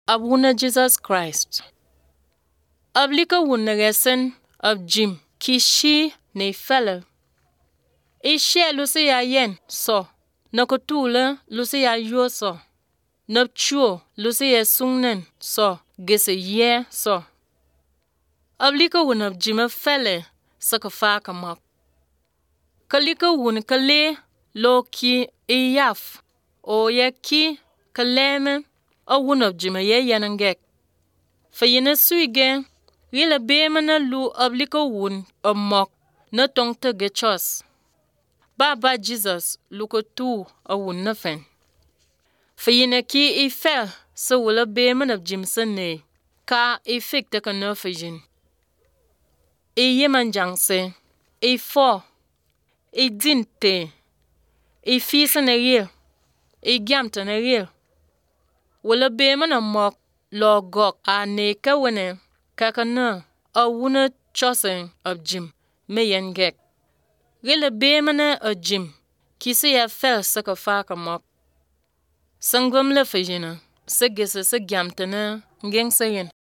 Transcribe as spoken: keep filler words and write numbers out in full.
Abuna Jesus Christ. Ablika wuna resen of Jim kishi ne fella. Ishe lusi ya yen so. Nakotula lusi ya yo so. Napchuo lusi ya sungnen so. Gese ye so. Ablika wuna of Jim fella sakafaka mak. Kalika wuna kale lo ki iyaf. O ya ki kaleme a wuna of Jim ye yanangek. Fayina suige wila bemana lu ablika wun a mok na tongta gechos. Baba Jesus luko tu a wun na fen. Fayina ki i fel sa wila bemana of Jim ne ka i fik taka na fajin. I yeman jangse, I fo, I dinte, I fisa na ril, I gyamta na ril. Wila bemana mok lo gok a ne ka wene kakana a wuna chosen of Jim me yen gek. Wila bemana a Jim kisi ya fel saka faka mok. Sangwam la fajina sa gisa sa gyamta na ngeng sa yen.